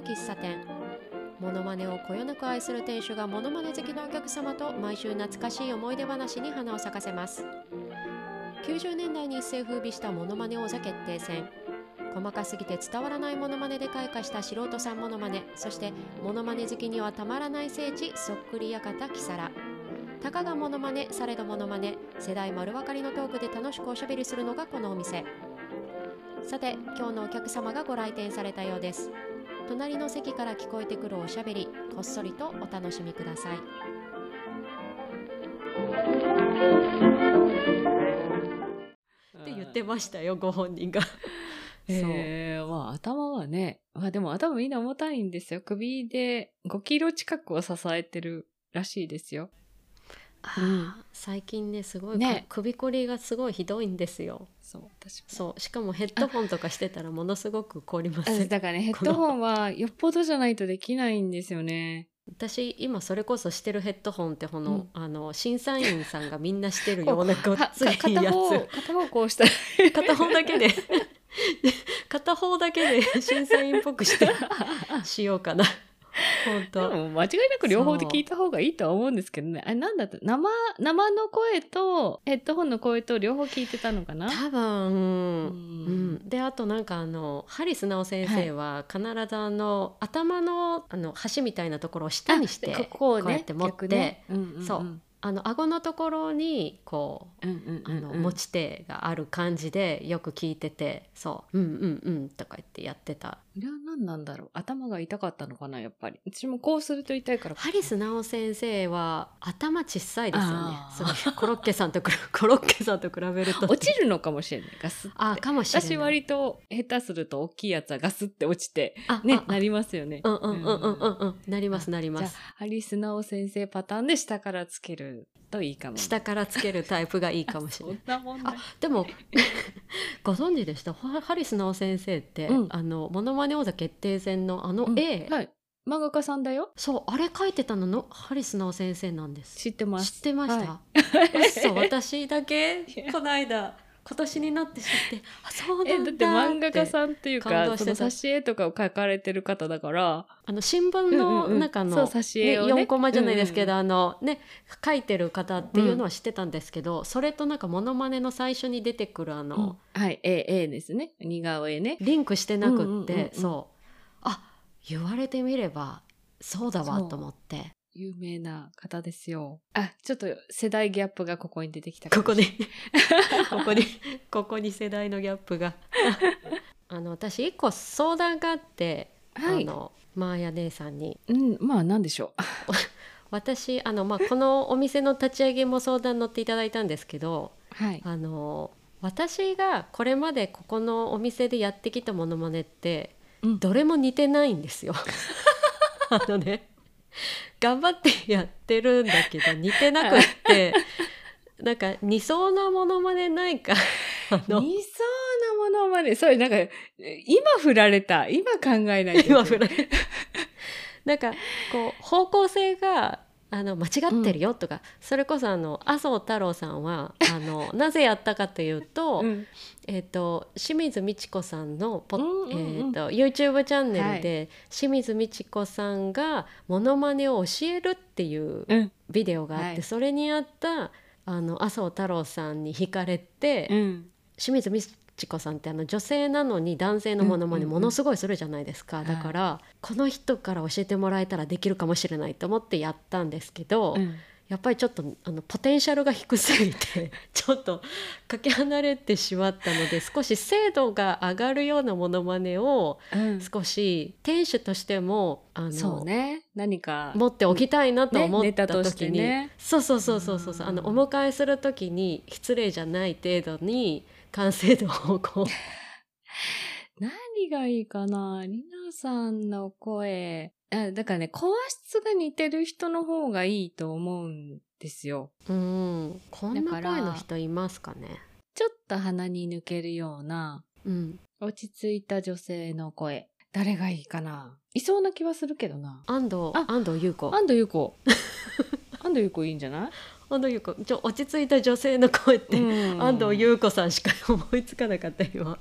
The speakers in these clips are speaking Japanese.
喫茶店。モノマネをこよなく愛する店主がモノマネ好きのお客様と毎週懐かしい思い出話に花を咲かせます。90年代に一世風靡したモノマネ王座決定戦。細かすぎて伝わらないモノマネで開花した素人さんモノマネ、そしてモノマネ好きにはたまらない聖地そっくり館キサラ。たかがモノマネされどモノマネ、世代丸分かりのトークで楽しくおしゃべりするのがこのお店。さて今日のお客様がご来店されたようです。隣の席から聞こえてくるおしゃべり、こっそりとお楽しみください。って言ってましたよ、ご本人が。 まあ頭はね、でも頭みんな重たいんですよ。首で5キロ近くを支えてるらしいですよ。 最近ねすごい、ね、首こりがすごいひどいんですよ。そうしかもヘッドホンとかしてたらものすごく凝ります。 だからね、ヘッドホンはよっぽどじゃないとできないんですよね。 私今それこそしてるヘッドホンって審査員さんがみんなしてるようなごっついやつ片方こうしたら片方だけで片方だけで審査員っぽくしてしようかな。本当でも間違いなく両方で聞いた方がいいとは思うんですけどね。なんだった生の声とヘッドホンの声と両方聞いてたのかな多分。であとなんかハリス直先生は必ず頭の端みたいなところを下にしてこうやって持って、そう顎のところにこう持ち手がある感じでよく聞いてて、そうとか言ってやってた。 これは何なんだろう、頭が痛かったのかな。やっぱり私もこうすると痛いから。 ハリス直先生は頭小さいですよね。すごいコロッケさんと比べると落ちるのかもしれない。ガスってかもしれない。 私割と下手すると大きいやつはガスって落ちてなりますよね。 なりますなります。 じゃあハリス直先生パターンで下からつけるといいかも。 下からつけるタイプがいいかもしれない。 そんなもんね。 でもご存知でした？ハリス直先生って、モノマネ王座決定戦の絵、 漫画家さんだよ。 そうあれ描いてたのハリス直先生なんです。 知ってます。 知ってました？そう私だけこの間今年になって知って、そうなんだって。 だって漫画家さんっていうかその挿絵とかを描かれてる方だから、 新聞の中の挿絵をね、 4コマじゃないですけど、描いてる方っていうのは知ってたんですけど、それとなんかモノマネの最初に出てくる絵ですね、似顔絵ね、 リンクしてなくって、そう言われてみればそうだわと思って。 有名な方ですよ。ちょっと世代ギャップがここに出てきた。 ここに世代のギャップが私一個相談があって、マーヤ姉さんに。 何でしょう私このお店の立ち上げも相談乗っていただいたんですけど、私がこれまでここのお店でやってきたモノマネって、どれも似てないんですよ。頑張ってやってるんだけど似てなくってなんか似そうなものまねないか。 似そうなものまね、それなんか今振られた、今考えないと。 今振られたなんかこう方向性が間違ってるよとか、それこそ麻生太郎さんはなぜやったかというと、清水ミチコさんのYouTube チャンネルで、清水ミチコさんがモノマネを教えるっていうビデオがあって、それにあった麻生太郎さんに惹かれて、清水ミチコさんって女性なのに男性のモノマネものすごいするじゃないですか。だからこの人から教えてもらえたらできるかもしれないと思ってやったんですけど、やっぱりちょっとポテンシャルが低すぎてちょっとかけ離れてしまったので、少し精度が上がるようなモノマネを少し店主としても何か持っておきたいなと思った時に、そうお迎えする時に失礼じゃない程度に完成度をこう何がいいかな。りなさんの声だからね、声質が似てる人の方がいいと思うんですよ。 こんな声の人いますかね。 ちょっと鼻に抜けるような、落ち着いた女性の声、誰がいいかな。いそうな気はするけどな。 安藤優子安藤優子いいんじゃない。 安藤優子落ち着いた女性の声って、安藤優子さんしか思いつかなかった今。 あ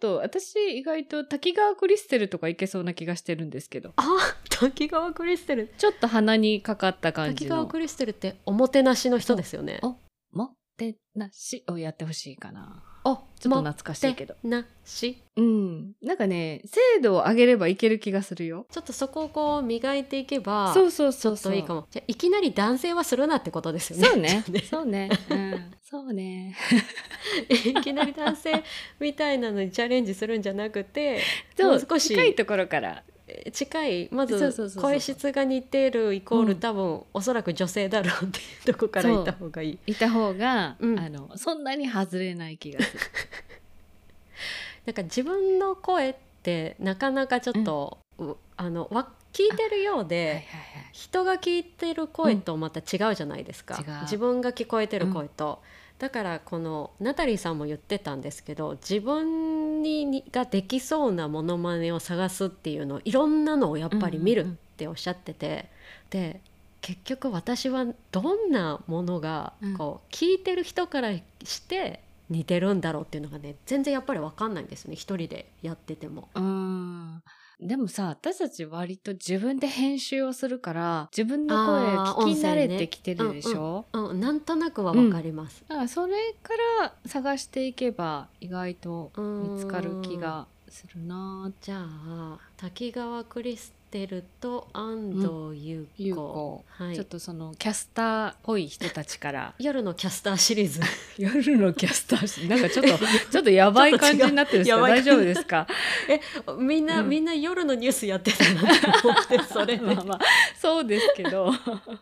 と私意外と滝川クリステルとかいけそうな気がしてるんですけど。 滝川クリステル、 ちょっと鼻にかかった感じの。 滝川クリステルっておもてなしの人ですよね。 おもてなしをやってほしいかな。 ちょっと懐かしいけど。 なし。 なんかね、精度を上げればいける気がするよ。 ちょっとそこをこう磨いていけば、 そうちょっといいかも。じゃあいきなり男性はするなってことですよね。 そうね。そうね。そうね。 いきなり男性みたいなのにチャレンジするんじゃなくて、 もう少し近いところから近い、まず声質が似てるイコール、多分おそらく女性だろうっていうとこからいた方がいい。 いた方が、そんなに外れない気がする。 なんか自分の声ってなかなかちょっと、聞いてるようで、人が聞いてる声とまた違うじゃないですか、自分が聞こえてる声と、だからこのナタリーさんも言ってたんですけど、自分ができそうなモノマネを探すっていうのをいろんなのをやっぱり見るっておっしゃってて、で結局私はどんなものがこう聞いてる人からして似てるんだろうっていうのがね、全然やっぱり分かんないんですね、一人でやってても。 でもさ、私たち割と自分で編集をするから自分の声聞き慣れてきてるでしょ。 なんとなくは分かります、 だからそれから探していけば意外と見つかる気がするな。 じゃあ滝川クリステルと安藤優子、 ちょっとそのキャスターっぽい人たちから夜のキャスターシリーズ夜のキャスターなんかちょっとやばい感じになってるんですけど大丈夫ですか？ みんな夜のニュースやってたなと思ってそれでまあそうですけど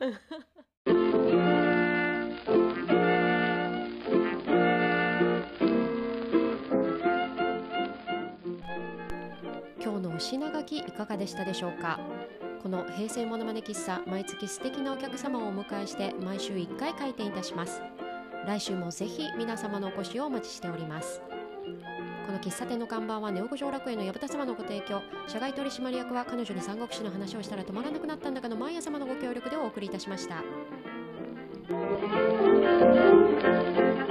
今日のお品書きいかがでしたでしょうか。この平成モノマネ喫茶、毎月素敵なお客様をお迎えして毎週1回開店いたします。来週もぜひ皆様のお越しをお待ちしております。この喫茶店の看板はネオ五条楽園の矢蓋様のご提供、社外取締役は彼女に三国志の話をしたら止まらなくなったんだかのマーヤ様のご協力でお送りいたしました。